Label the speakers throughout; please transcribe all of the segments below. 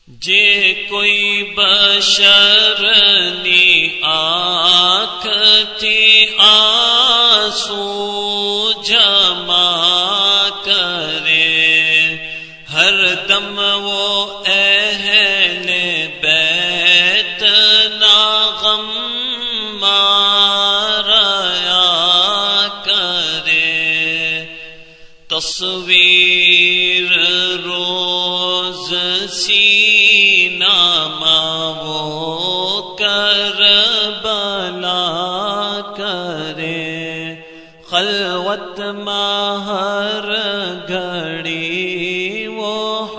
Speaker 1: جے کوئی بشر نی آنکھ تھی آنسو جمع کرے، ہر دم وہ اہل بیت نا غم ماریا کرے، تصویر روز سینہ وہ کربلا کرے، خلوت ہر گھڑی وہ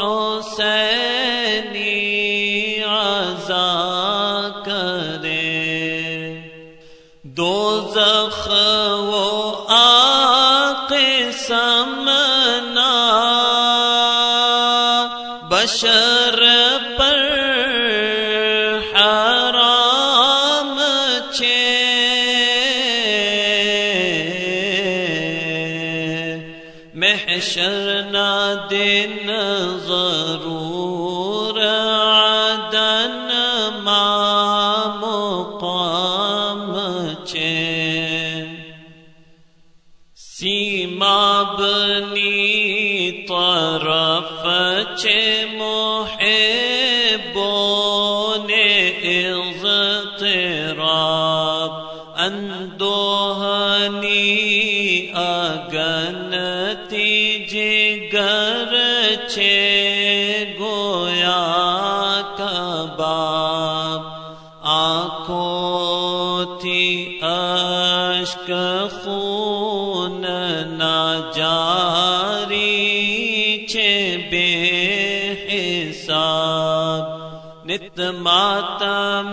Speaker 1: حسینی عزا کرے، دوزخ وہ قسمنا بشر پر حرام چھے، محشر نا دن ضرور عدن ما مقام چھے، سیما بنی طرف چھے محبون اضطراب، اندوہنی اگنتی جگر چھے گویا کباب، آنکھوں تھی اشک خون نہ جاری چھے بے حساب، نت ماتم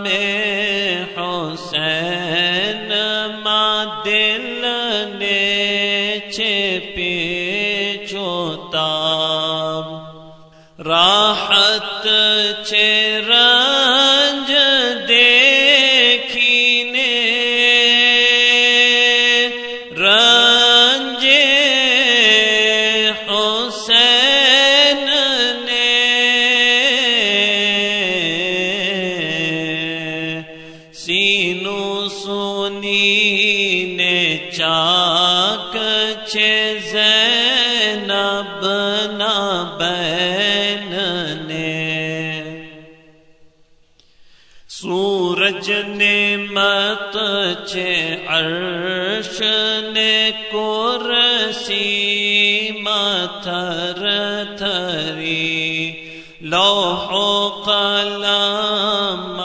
Speaker 1: حسین ما دل نے چھے پیچو تاب، راحت چھے رنج دیکھینے، رنج حسین نے سینوں سنی نے چاک چھے زینب نہ بین نے، سورج نعمت چھے عرش نے کرسی متھر تھری، لوح و قلم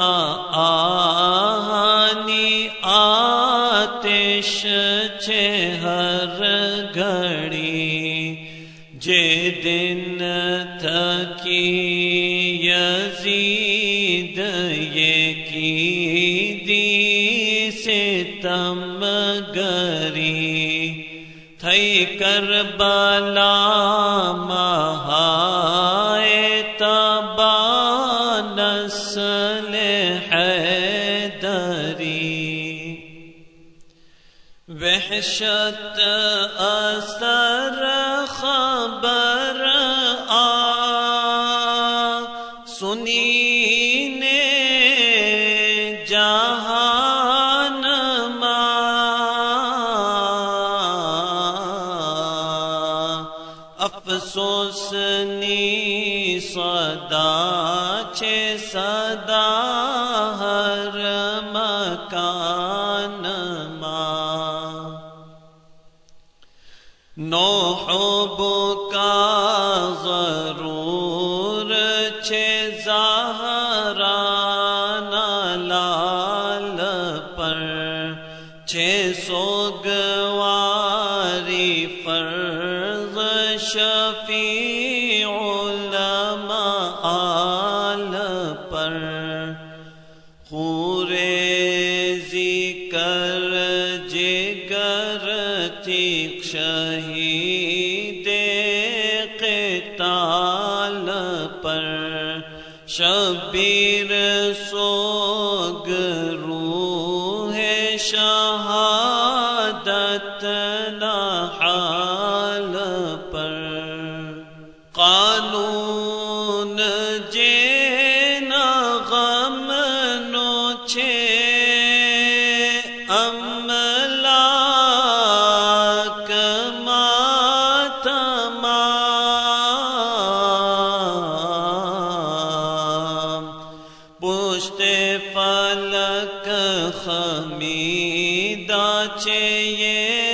Speaker 1: آہنی آتش چھے ہر گھڑی، جے دن تھکی یزید یہ کی دی ستم گری، تھئی کربلا مہائے تبا نسل حیدری، وحشت اثر خبر آ سنی نے جہان افسوس نی صدا چھے صدا ہر مکان ماں، نوح بکا ضرور چھے زہران لال پر، چھے سوگواری فرض شفیع علماء آل پر، خوریزی کر جگر تیک شہید قتال پر، شبیر سوگ روح شہادت نحال پر، قانون جے فلاک ماتمام پشت فلک خمیدہ چه